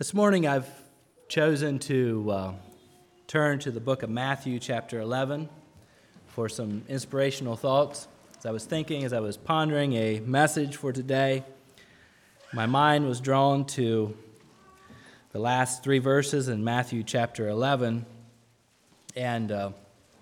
This morning I've chosen to turn to the book of Matthew chapter 11 for some inspirational thoughts. As I was thinking, as I was pondering a message for today, my mind was drawn to the last three verses in Matthew chapter 11. And,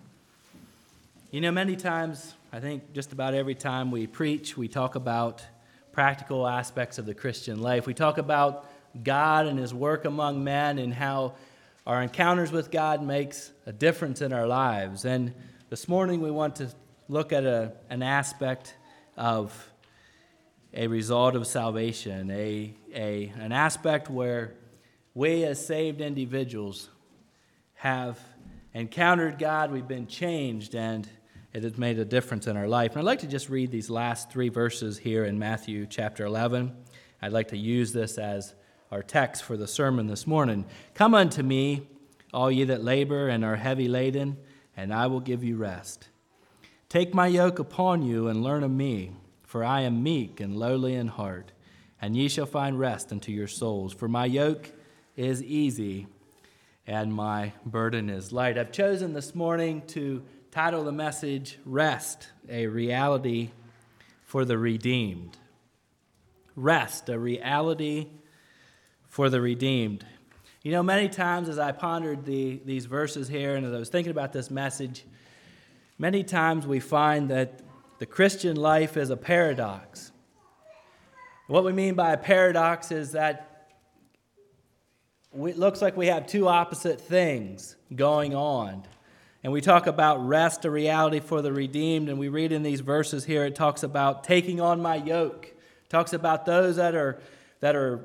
many times, I think just about every time we preach, we talk about practical aspects of the Christian life. We talk about God and His work among men and how our encounters with God makes a difference in our lives. And this morning we want to look at an aspect of a result of salvation, an aspect where we as saved individuals have encountered God, we've been changed, and it has made a difference in our life. And I'd like to just read these last three verses here in Matthew chapter 11. I'd like to use this as our text for the sermon this morning. Come unto me, all ye that labor and are heavy laden, and I will give you rest. Take my yoke upon you and learn of me, for I am meek and lowly in heart, and ye shall find rest unto your souls. For my yoke is easy and my burden is light. I've chosen this morning to title the message, Rest, a Reality for the Redeemed. Rest, a reality for the redeemed. You know, many times as I pondered these verses here and as I was thinking about this message, many times we find that the Christian life is a paradox. What we mean by a paradox is that it looks like we have two opposite things going on. And we talk about rest, a reality for the redeemed, and we read in these verses here, it talks about taking on my yoke. It talks about those that are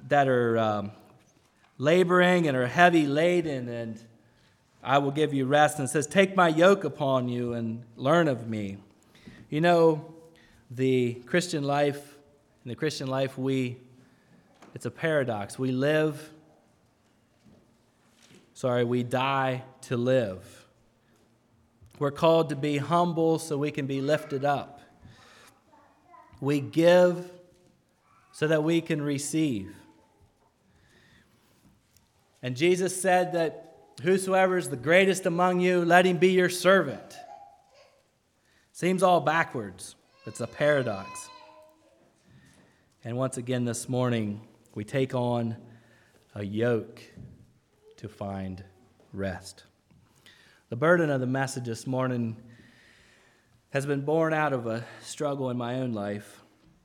laboring and are heavy laden, and I will give you rest. And it says, take my yoke upon you and learn of me. You know, in the Christian life, it's a paradox. We die to live. We're called to be humble so we can be lifted up. We give so that we can receive. And Jesus said that whosoever is the greatest among you, let him be your servant. Seems all backwards. It's a paradox. And once again this morning, we take on a yoke to find rest. The burden of the message this morning has been born out of a struggle in my own life.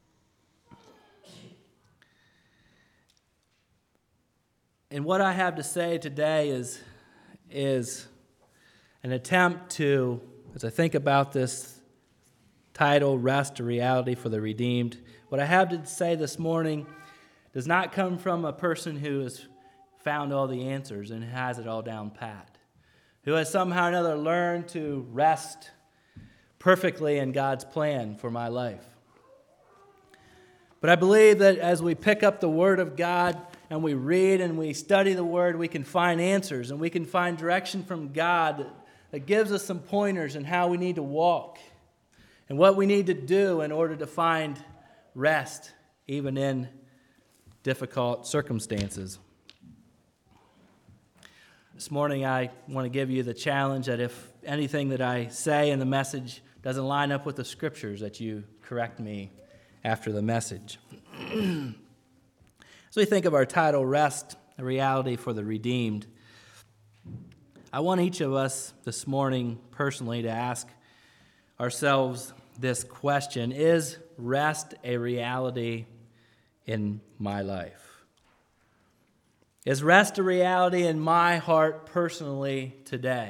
And what I have to say today is an attempt to, as I think about this title, Rest, a Reality for the Redeemed, what I have to say this morning does not come from a person who has found all the answers and has it all down pat, who has somehow or another learned to rest perfectly in God's plan for my life. But I believe that as we pick up the Word of God and we read and we study the Word, we can find answers and we can find direction from God that gives us some pointers in how we need to walk and what we need to do in order to find rest, even in difficult circumstances. This morning I want to give you the challenge that if anything that I say in the message doesn't line up with the Scriptures, that you correct me after the message. As we think of our title, Rest, a Reality for the Redeemed, I want each of us this morning personally to ask ourselves this question: is rest a reality in my life? Is rest a reality in my heart personally today?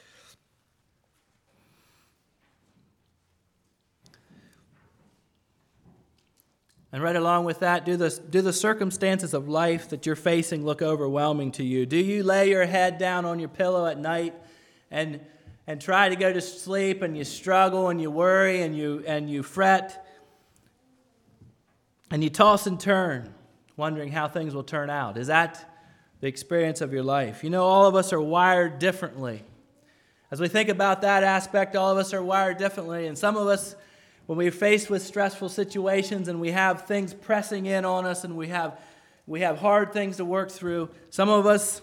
And right along with that, do the circumstances of life that you're facing look overwhelming to you? Do you lay your head down on your pillow at night and try to go to sleep, and you struggle and you worry and you fret and you toss and turn, wondering how things will turn out? Is that the experience of your life? You know, all of us are wired differently. As we think about that aspect, all of us are wired differently, and some of us, when we're faced with stressful situations and we have things pressing in on us and we have We have hard things to work through. Some of us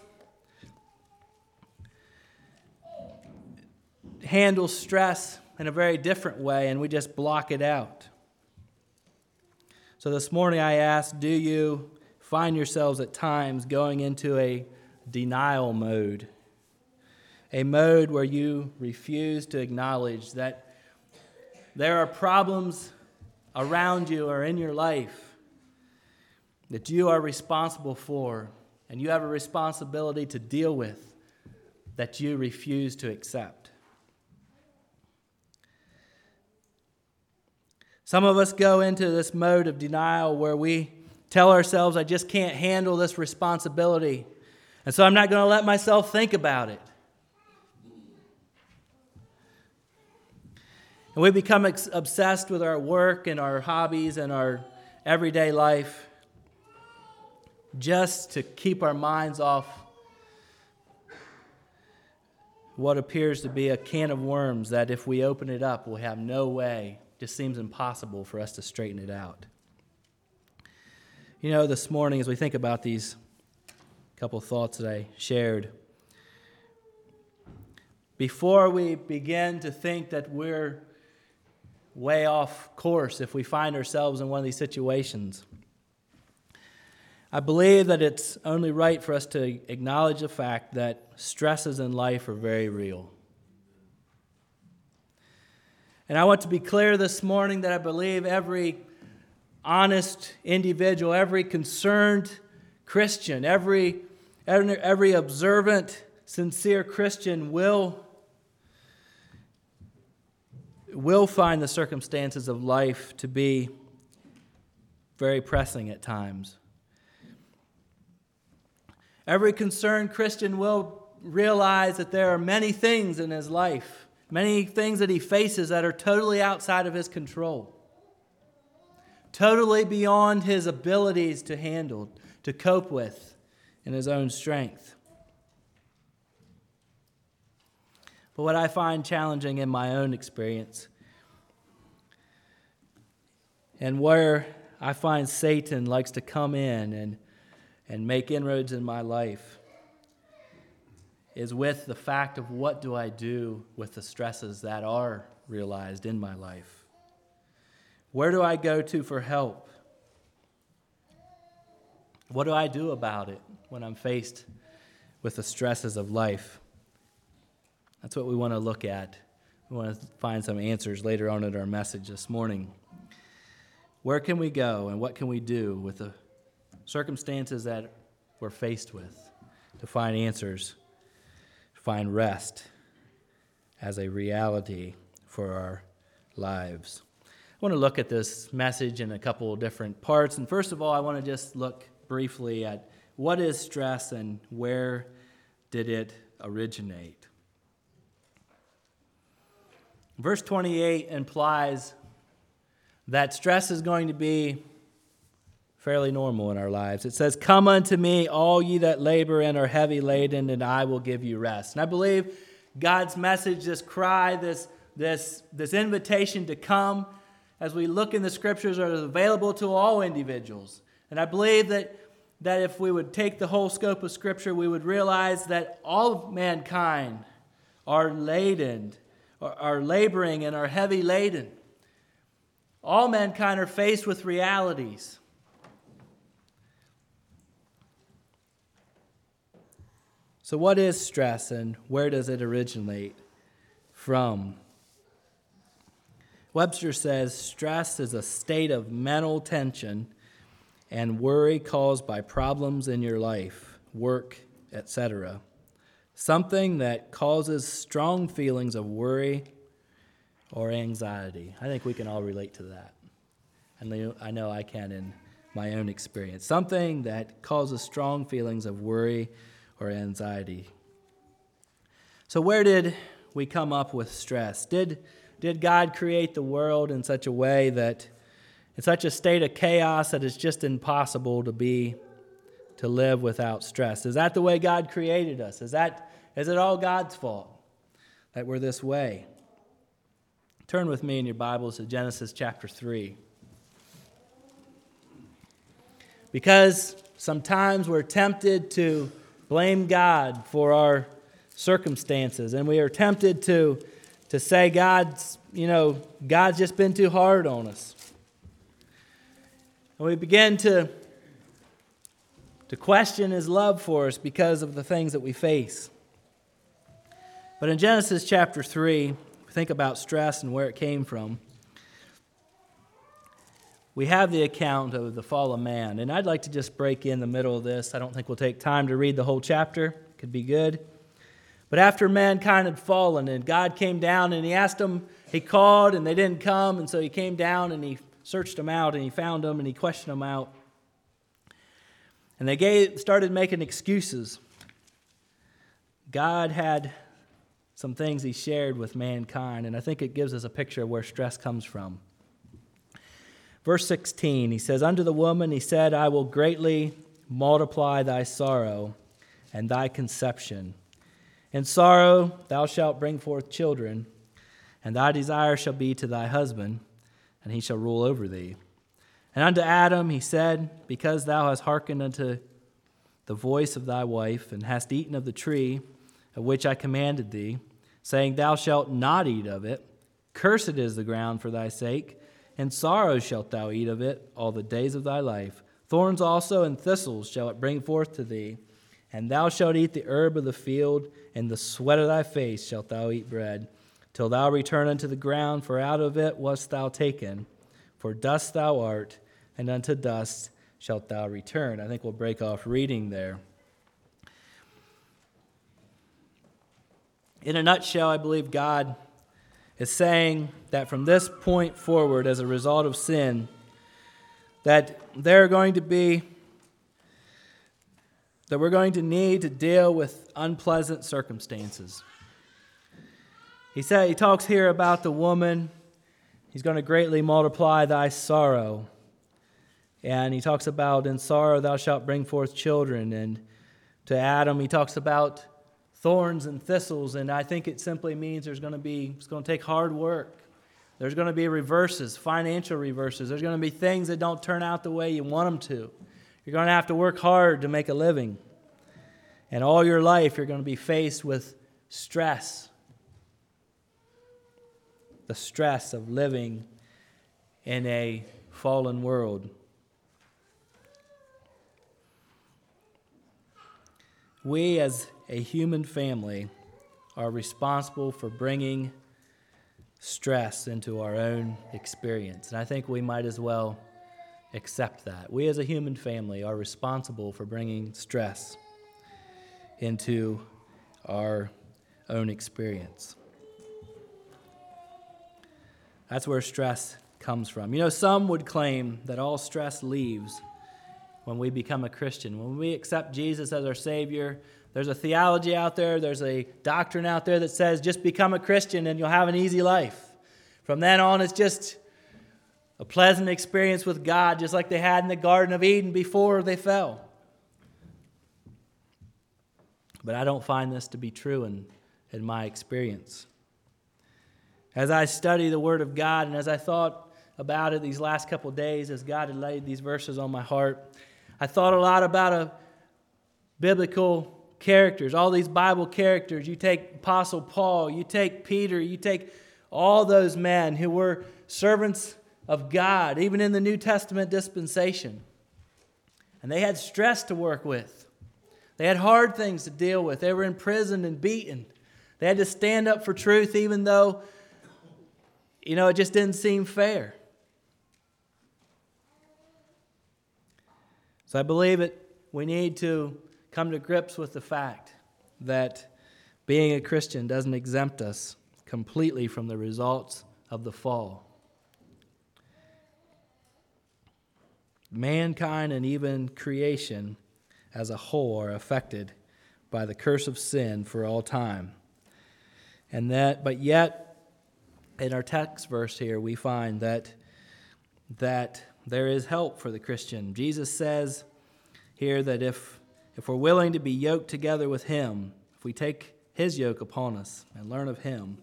handle stress in a very different way, and we just block it out. So this morning I ask, do you find yourselves at times going into a denial mode? A mode where you refuse to acknowledge that there are problems around you or in your life that you are responsible for, and you have a responsibility to deal with, that you refuse to accept. Some of us go into this mode of denial where we tell ourselves, I just can't handle this responsibility, and so I'm not going to let myself think about it. And we become obsessed with our work and our hobbies and our everyday life just to keep our minds off what appears to be a can of worms that if we open it up, we'll have no way. Just seems impossible for us to straighten it out. You know, this morning as we think about these couple thoughts that I shared, before we begin to think that we're way off course if we find ourselves in one of these situations, I believe that it's only right for us to acknowledge the fact that stresses in life are very real. And I want to be clear this morning that I believe every honest individual, every concerned Christian, every observant, sincere Christian will find the circumstances of life to be very pressing at times. Every concerned Christian will realize that there are many things in his life, many things that he faces that are totally outside of his control, totally beyond his abilities to handle, to cope with in his own strength. But what I find challenging in my own experience, and where I find Satan likes to come in and make inroads in my life, is with the fact of what do I do with the stresses that are realized in my life? Where do I go to for help? What do I do about it when I'm faced with the stresses of life? That's what we want to look at. We want to find some answers later on in our message this morning. Where can we go and what can we do with the circumstances that we're faced with to find answers, to find rest as a reality for our lives? I want to look at this message in a couple of different parts. And first of all, I want to just look briefly at what is stress and where did it originate. Verse 28 implies that stress is going to be fairly normal in our lives. It says, "Come unto me, all ye that labor and are heavy laden, and I will give you rest." And I believe God's message, this cry, this invitation to come, as we look in the Scriptures, are available to all individuals. And I believe that if we would take the whole scope of Scripture, we would realize that all of mankind are laden, are laboring and are heavy laden. All mankind are faced with realities. So what is stress and where does it originate from? Webster says, stress is a state of mental tension and worry caused by problems in your life, work, etc. Something that causes strong feelings of worry or anxiety. I think we can all relate to that. And I know I can in my own experience. Something that causes strong feelings of worry or anxiety. So where did we come up with stress? Did God create the world in such a way that, in such a state of chaos that it's just impossible to live without stress? Is that the way God created us? Is it all God's fault that we're this way? Turn with me in your Bibles to Genesis chapter 3. Because sometimes we're tempted to blame God for our circumstances, and we are tempted to say God's just been too hard on us. And we begin to question His love for us because of the things that we face. But in Genesis chapter 3, we think about stress and where it came from. We have the account of the fall of man, and I'd like to just break in the middle of this. I don't think we'll take time to read the whole chapter. Could be good. But after mankind had fallen, and God came down, and He asked them, He called, and they didn't come, and so He came down, and He searched them out, and He found them, and He questioned them out. And they started making excuses. God had some things He shared with mankind, and I think it gives us a picture of where stress comes from. Verse 16, He says, Unto the woman He said, I will greatly multiply thy sorrow and thy conception. In sorrow thou shalt bring forth children, and thy desire shall be to thy husband, and he shall rule over thee. And unto Adam He said, Because thou hast hearkened unto the voice of thy wife, and hast eaten of the tree of which I commanded thee, saying, Thou shalt not eat of it, cursed is the ground for thy sake, and sorrow shalt thou eat of it all the days of thy life. Thorns also and thistles shall it bring forth to thee, and thou shalt eat the herb of the field, and the sweat of thy face shalt thou eat bread, till thou return unto the ground, for out of it wast thou taken. For dust thou art, and unto dust shalt thou return. I think we'll break off reading there. In a nutshell, I believe God is saying that from this point forward, as a result of sin, that we're going to need to deal with unpleasant circumstances. He talks here about the woman. He's going to greatly multiply thy sorrow. And He talks about, in sorrow thou shalt bring forth children. And to Adam, He talks about thorns and thistles. And I think it simply means it's going to take hard work. There's going to be reverses, financial reverses. There's going to be things that don't turn out the way you want them to. You're going to have to work hard to make a living. And all your life, you're going to be faced with stress. The stress of living in a fallen world. We as a human family are responsible for bringing stress into our own experience. And I think we might as well accept that. We as a human family are responsible for bringing stress into our own experience. That's where stress comes from. Some would claim that all stress leaves when we become a Christian. When we accept Jesus as our Savior, there's a theology out there, there's a doctrine out there that says just become a Christian and you'll have an easy life. From then on, it's just a pleasant experience with God, just like they had in the Garden of Eden before they fell. But I don't find this to be true in my experience. As I study the Word of God and as I thought about it these last couple of days, as God had laid these verses on my heart, I thought a lot about biblical characters, all these Bible characters. You take Apostle Paul, you take Peter, you take all those men who were servants of God, even in the New Testament dispensation. And they had stress to work with. They had hard things to deal with. They were imprisoned and beaten. They had to stand up for truth even though, it just didn't seem fair. So I believe we need to come to grips with the fact that being a Christian doesn't exempt us completely from the results of the fall. Mankind and even creation as a whole are affected by the curse of sin for all time. But yet, in our text verse here, we find that there is help for the Christian. Jesus says here that if we're willing to be yoked together with Him, if we take His yoke upon us and learn of Him,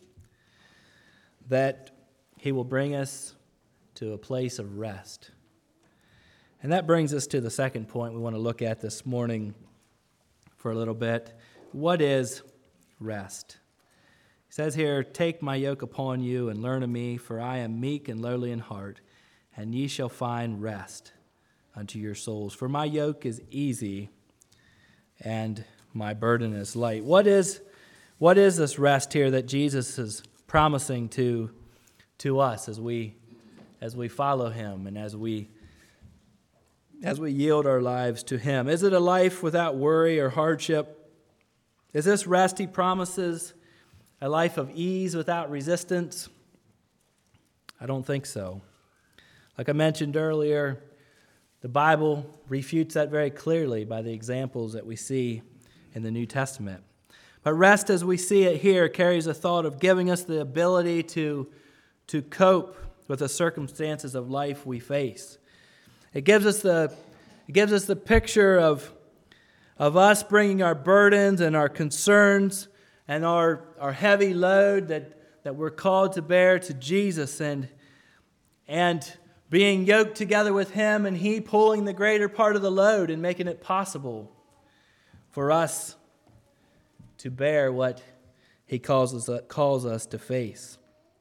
that He will bring us to a place of rest. And that brings us to the second point we want to look at this morning for a little bit. What is rest? He says here, "Take my yoke upon you and learn of me, for I am meek and lowly in heart, and ye shall find rest unto your souls. For my yoke is easy and my burden is light." What is this rest here that Jesus is promising to us as we follow him and as we yield our lives to him? Is it a life without worry or hardship? Is this rest he promises a life of ease without resistance? I don't think so. Like I mentioned earlier, the Bible refutes that very clearly by the examples that we see in the New Testament. But rest, as we see it here, carries a thought of giving us the ability to cope with the circumstances of life we face. It gives us the picture of us bringing our burdens and our concerns and our heavy load that we're called to bear to Jesus and being yoked together with him, and he pulling the greater part of the load and making it possible for us to bear what he calls us to face.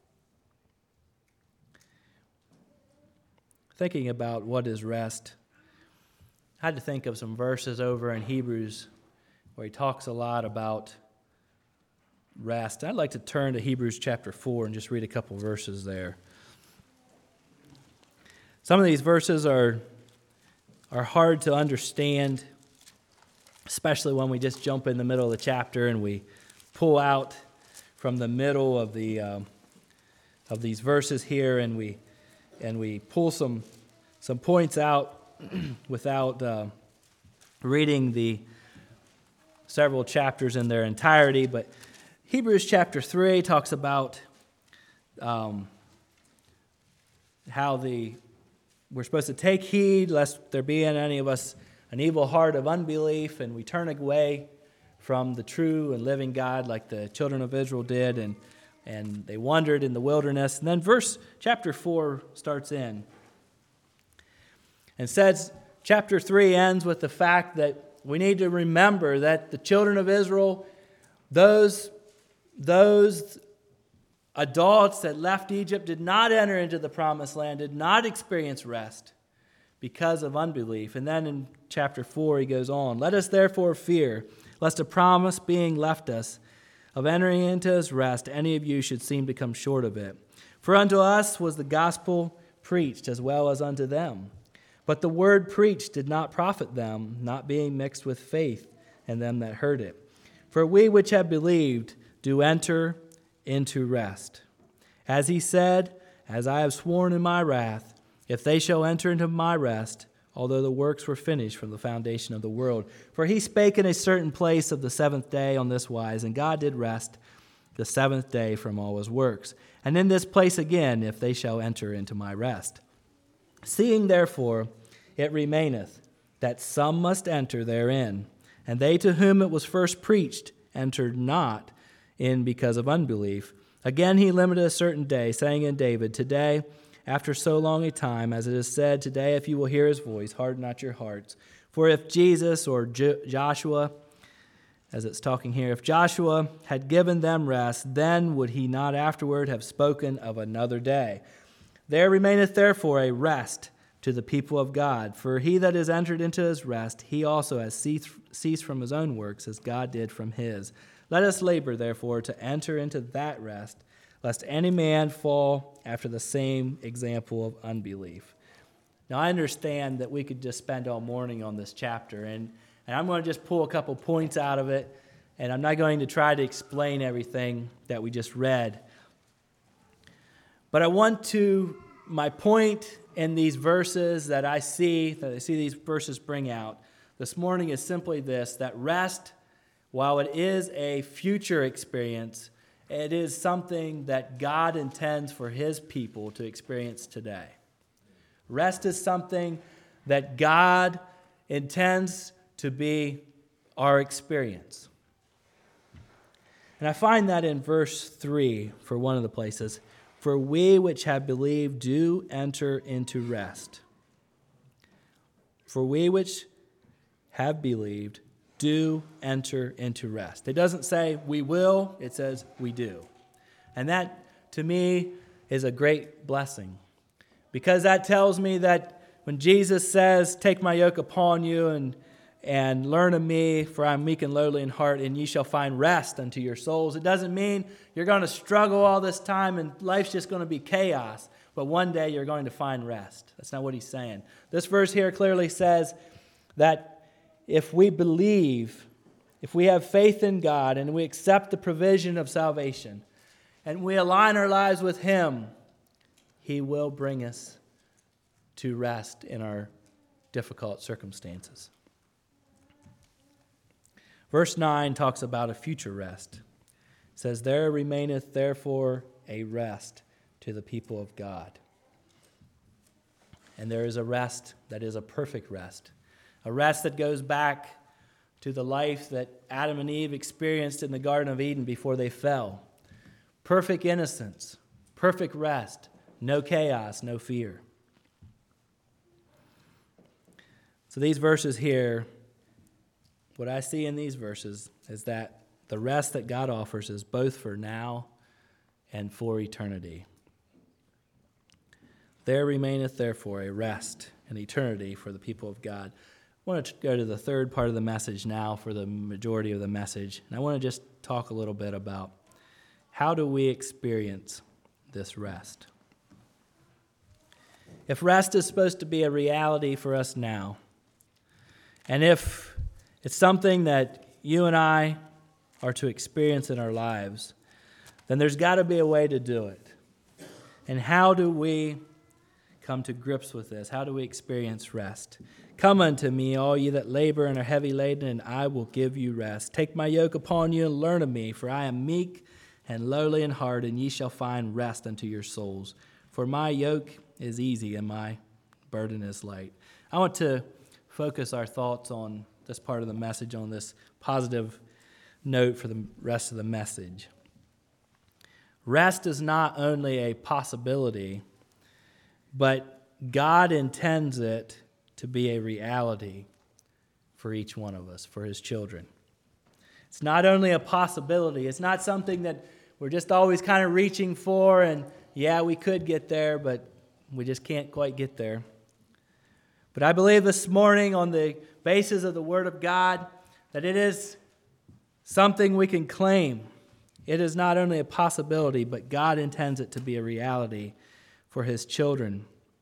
Thinking about what is rest, I had to think of some verses over in Hebrews where he talks a lot about rest. I'd like to turn to Hebrews chapter 4 and just read a couple verses there. Some of these verses are hard to understand, especially when we just jump in the middle of the chapter and we pull out from the middle of these verses here, and we pull some points out without reading the several chapters in their entirety. But Hebrews chapter 3 talks about how we're supposed to take heed lest there be in any of us an evil heart of unbelief, and we turn away from the true and living God like the children of Israel did, and they wandered in the wilderness. And then chapter 4 starts in and says, chapter 3 ends with the fact that we need to remember that the children of Israel, those adults that left Egypt, did not enter into the promised land, did not experience rest because of unbelief. And then in chapter 4 he goes on, "Let us therefore fear, lest a promise being left us of entering into his rest, any of you should seem to come short of it. For unto us was the gospel preached as well as unto them. But the word preached did not profit them, not being mixed with faith in them that heard it. For we which have believed do enter into rest. As he said, as I have sworn in my wrath, if they shall enter into my rest, although the works were finished from the foundation of the world. For he spake in a certain place of the seventh day on this wise, and God did rest the seventh day from all his works. And in this place again, if they shall enter into my rest. Seeing therefore it remaineth that some must enter therein, and they to whom it was first preached entered not in because of unbelief. Again he limited a certain day, saying in David, Today, after so long a time, as it is said, Today if you will hear his voice, harden not your hearts. For if Jesus or Joshua, as it's talking here, if Joshua had given them rest, then would he not afterward have spoken of another day. There remaineth therefore a rest to the people of God. For he that is entered into his rest, he also has ceased from his own works, as God did from his. Let us labor, therefore, to enter into that rest, lest any man fall after the same example of unbelief. Now, I understand that we could just spend all morning on this chapter, and I'm going to just pull a couple points out of it, and I'm not going to try to explain everything that we just read. But my point in these verses that I see these verses bring out this morning is simply this, that rest, while it is a future experience, it is something that God intends for his people to experience today. Rest is something that God intends to be our experience. And I find that in verse 3 for one of the places. For we which have believed do enter into rest. For we which have believed do enter into rest. It doesn't say we will, it says we do. And that, to me, is a great blessing. Because that tells me that when Jesus says, take my yoke upon you and learn of me, for I am meek and lowly in heart, and ye shall find rest unto your souls. It doesn't mean you're going to struggle all this time and life's just going to be chaos, but one day you're going to find rest. That's not what he's saying. This verse here clearly says that if we believe, if we have faith in God and we accept the provision of salvation and we align our lives with him, he will bring us to rest in our difficult circumstances. Verse 9 talks about a future rest. It says, there remaineth therefore a rest to the people of God. And there is a rest that is a perfect rest. A rest that goes back to the life that Adam and Eve experienced in the Garden of Eden before they fell. Perfect innocence, perfect rest, no chaos, no fear. So these verses here, what I see in these verses is that the rest that God offers is both for now and for eternity. There remaineth therefore a rest in eternity for the people of God. I want to go to the third part of the message now for the majority of the message. And I want to just talk a little bit about how do we experience this rest. If rest is supposed to be a reality for us now, and if it's something that you and I are to experience in our lives, then there's got to be a way to do it. And how do we come to grips with this? How do we experience rest? Come unto me, all ye that labor and are heavy laden, and I will give you rest. Take my yoke upon you and learn of me, for I am meek and lowly in heart, and ye shall find rest unto your souls. For my yoke is easy and my burden is light. I want to focus our thoughts on this part of the message, on this positive note for the rest of the message. Rest is not only a possibility, but God intends it to be a reality for each one of us, for his children. It's not only a possibility. It's not something that we're just always kind of reaching for, and yeah, we could get there, but we just can't quite get there. But I believe this morning, on the basis of the Word of God, that it is something we can claim. It is not only a possibility, but God intends it to be a reality for his children.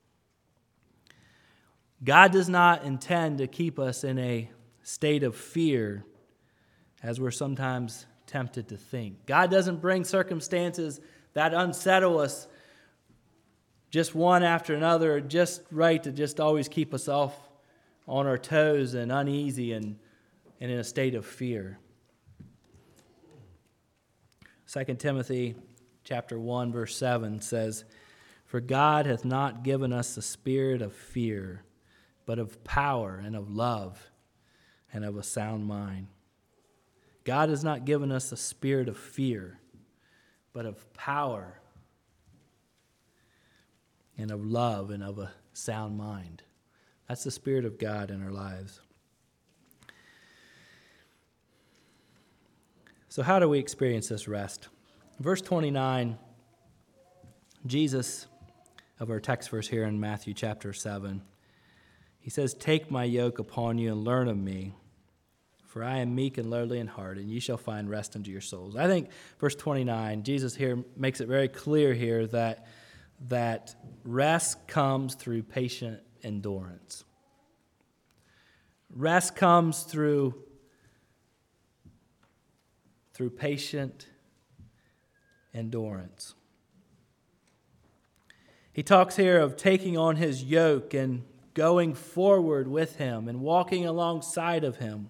God does not intend to keep us in a state of fear, as we're sometimes tempted to think. God doesn't bring circumstances that unsettle us just one after another, just right to just always keep us off on our toes and uneasy and in a state of fear. 2 Timothy chapter 1, verse 7 says, for God hath not given us the spirit of fear, but of power and of love and of a sound mind. God has not given us the spirit of fear, but of power and of love and of a sound mind. That's the Spirit of God in our lives. So how do we experience this rest? Verse 29, Jesus, of our text verse here in Matthew chapter 7, he says, take my yoke upon you and learn of me, for I am meek and lowly in heart, and ye shall find rest unto your souls. I think verse 29, Jesus here makes it very clear here that rest comes through patient endurance. Rest comes through patient endurance. He talks here of taking on his yoke and going forward with him and walking alongside of him.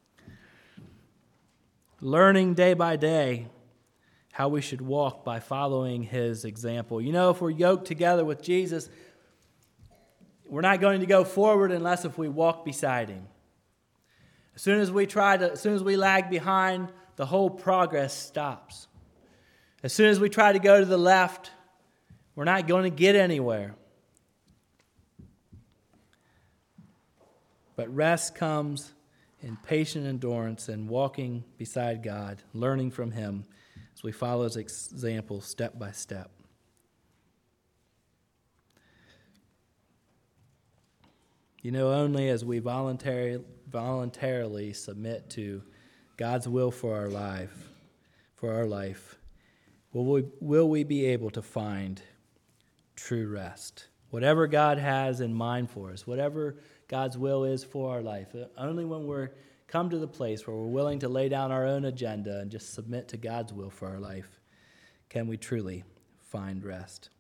Learning day by day how we should walk by following his example. You know, if we're yoked together with Jesus, we're not going to go forward unless if we walk beside him. As soon as we lag behind, the whole progress stops. As soon as we try to go to the left, we're not going to get anywhere. But rest comes in patient endurance and walking beside God, learning from Him as we follow His example step by step. You know, only as we voluntarily submit to God's will for our life, will we be able to find true rest. Whatever God has in mind for us, whatever God's will is for our life, only when we're come to the place where we're willing to lay down our own agenda and just submit to God's will for our life can we truly find rest.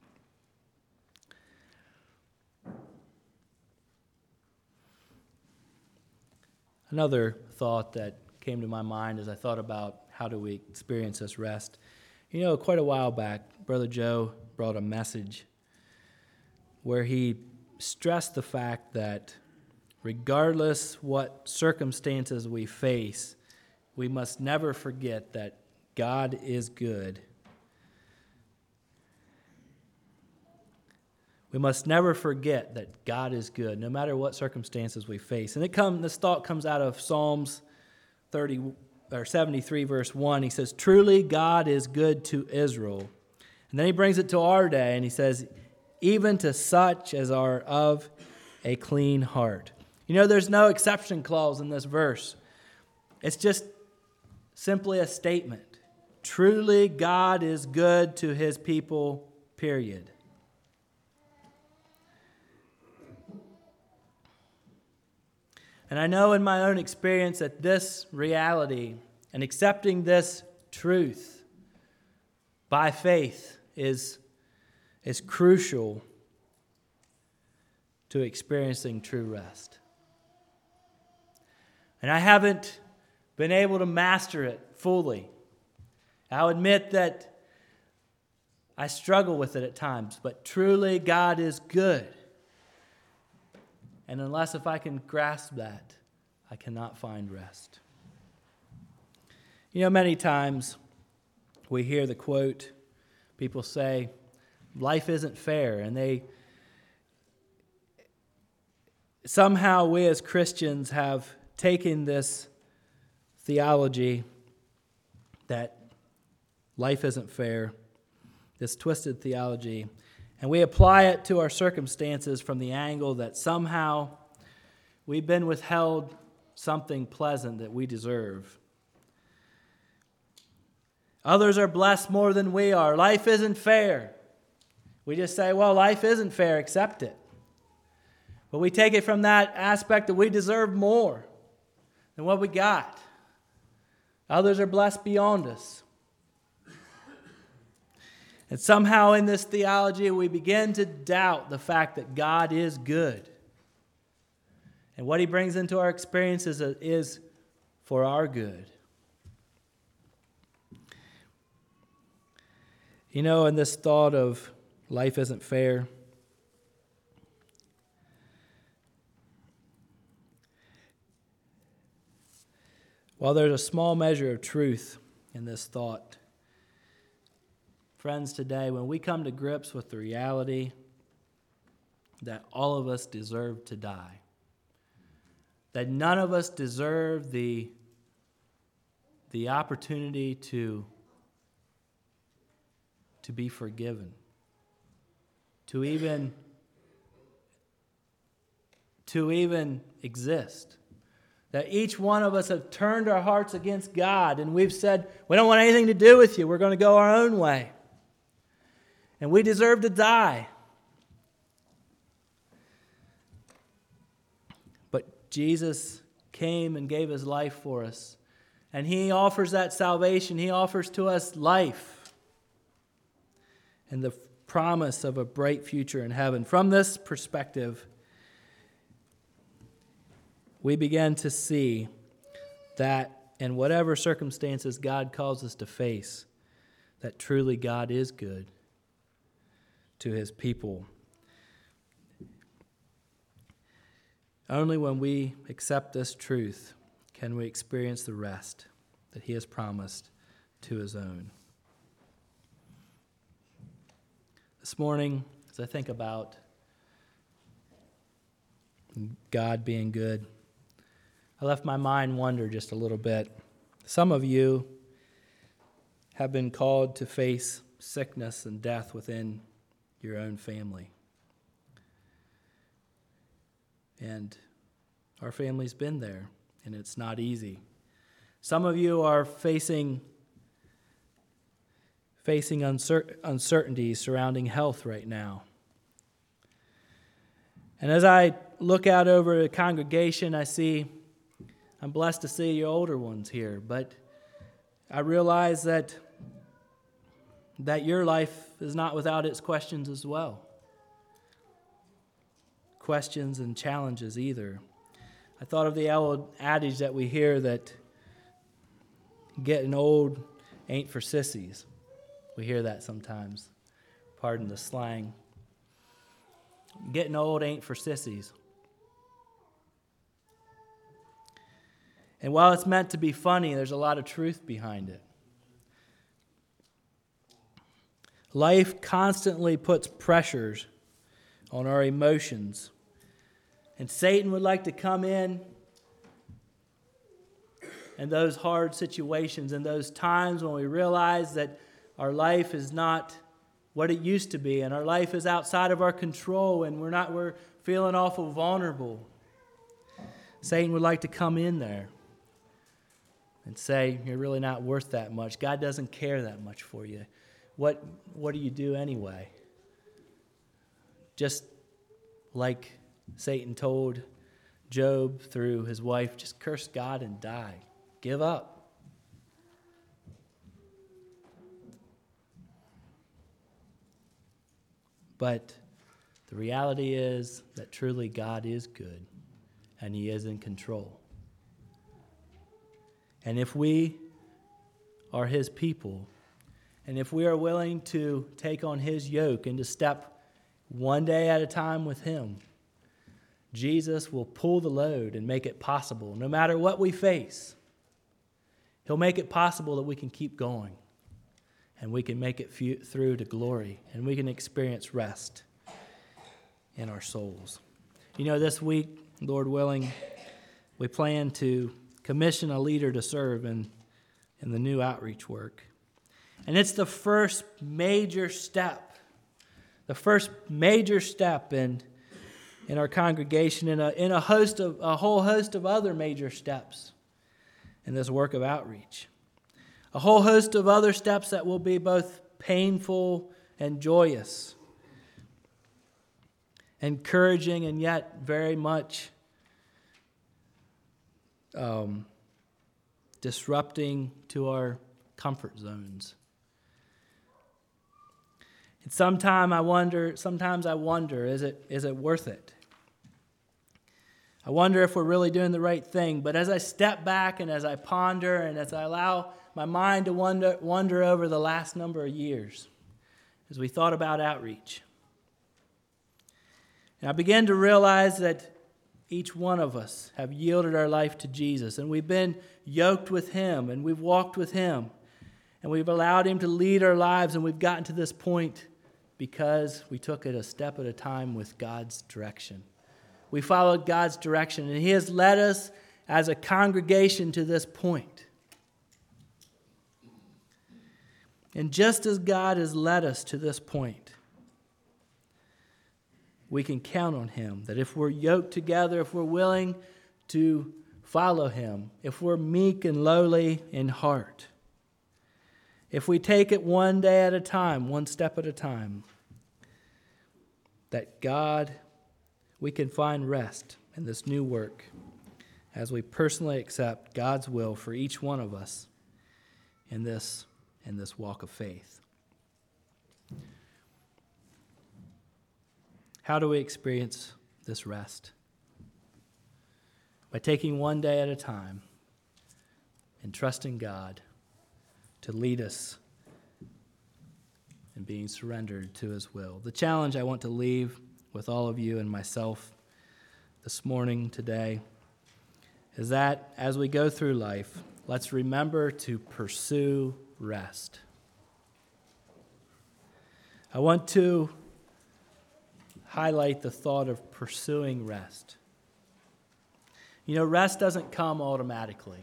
Another thought that came to my mind as I thought about how do we experience this rest. You know, quite a while back, Brother Joe brought a message where he stressed the fact that regardless what circumstances we face, we must never forget that God is good. We must never forget that God is good, no matter what circumstances we face. And this thought comes out of Psalms 73, verse 1. He says, "Truly God is good to Israel." And then he brings it to our day, and he says, "Even to such as are of a clean heart." You know, there's no exception clause in this verse. It's just simply a statement. Truly God is good to His people, period. And I know in my own experience that this reality and accepting this truth by faith is crucial to experiencing true rest. And I haven't been able to master it fully. I'll admit that I struggle with it at times, but truly God is good. And if I can grasp that, I cannot find rest. You know, many times we hear the quote, people say, life isn't fair. And somehow we as Christians have taken this theology that life isn't fair, this twisted theology, and we apply it to our circumstances from the angle that somehow we've been withheld something pleasant that we deserve. Others are blessed more than we are. Life isn't fair. We just say, well, life isn't fair, accept it. But we take it from that aspect that we deserve more than what we got. Others are blessed beyond us. And somehow in this theology, we begin to doubt the fact that God is good. And what He brings into our experiences is for our good. You know, in this thought of life isn't fair, while there's a small measure of truth in this thought, friends, today, when we come to grips with the reality that all of us deserve to die, that none of us deserve the opportunity to be forgiven, to even exist, that each one of us have turned our hearts against God and we've said, we don't want anything to do with you, we're going to go our own way. And we deserve to die. But Jesus came and gave His life for us. And He offers that salvation. He offers to us life and the promise of a bright future in heaven. From this perspective, we begin to see that in whatever circumstances God calls us to face, that truly God is good to His people. Only when we accept this truth can we experience the rest that He has promised to His own. This morning, as I think about God being good, I left my mind wander just a little bit. Some of you have been called to face sickness and death within your own family. And our family's been there, and it's not easy. Some of you are facing uncertainties surrounding health right now. And as I look out over the congregation, I'm blessed to see your older ones here, but I realize that your life is not without its questions as well. Questions and challenges either. I thought of the old adage that we hear that getting old ain't for sissies. We hear that sometimes. Pardon the slang. Getting old ain't for sissies. And while it's meant to be funny, there's a lot of truth behind it. Life constantly puts pressures on our emotions. And Satan would like to come in those hard situations and those times when we realize that our life is not what it used to be and our life is outside of our control and we're feeling awful vulnerable. Satan would like to come in there and say, you're really not worth that much. God doesn't care that much for you. What do you do anyway? Just like Satan told Job through his wife, just curse God and die. Give up. But the reality is that truly God is good and He is in control. And if we are His people, and if we are willing to take on His yoke and to step one day at a time with Him, Jesus will pull the load and make it possible. No matter what we face, He'll make it possible that we can keep going and we can make it through to glory and we can experience rest in our souls. You know, this week, Lord willing, we plan to commission a leader to serve in the new outreach work. And it's the first major step. The first major step in our congregation in a whole host of other major steps in this work of outreach. A whole host of other steps that will be both painful and joyous, encouraging and yet very much disrupting to our comfort zones. And sometimes I wonder, is it worth it? I wonder if we're really doing the right thing. But as I step back and as I ponder and as I allow my mind to wander over the last number of years, as we thought about outreach, and I began to realize that each one of us have yielded our life to Jesus, and we've been yoked with Him, and we've walked with Him, and we've allowed Him to lead our lives, and we've gotten to this point because we took it a step at a time with God's direction. We followed God's direction, and He has led us as a congregation to this point. And just as God has led us to this point, we can count on Him that if we're yoked together, if we're willing to follow Him, if we're meek and lowly in heart, if we take it one day at a time, one step at a time, that we can find rest in this new work as we personally accept God's will for each one of us in this walk of faith. How do we experience this rest? By taking one day at a time and trusting God to lead us and being surrendered to His will. The challenge I want to leave with all of you and myself this morning, today, is that as we go through life, let's remember to pursue rest. I want to highlight the thought of pursuing rest. You know, rest doesn't come automatically.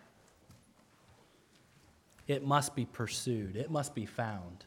It must be pursued. It must be found.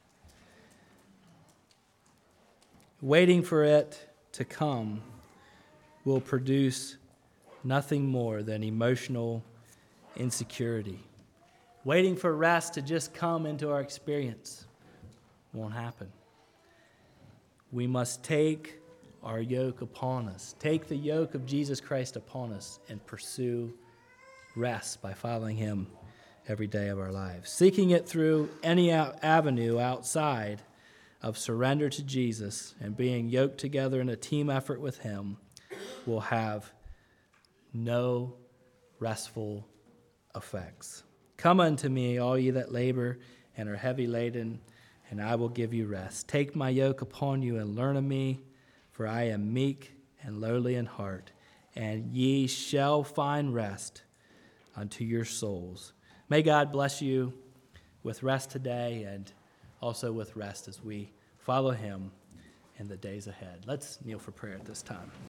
Waiting for it to come will produce nothing more than emotional insecurity. Waiting for rest to just come into our experience won't happen. We must take our yoke upon us, take the yoke of Jesus Christ upon us, and pursue rest by following him every day of our lives. Seeking it through any avenue outside of surrender to Jesus and being yoked together in a team effort with him will have no restful effects. Come unto me, all ye that labor and are heavy laden, and I will give you rest. Take my yoke upon you and learn of me, for I am meek and lowly in heart, and ye shall find rest unto your souls. May God bless you with rest today and also with rest as we follow him in the days ahead. Let's kneel for prayer at this time.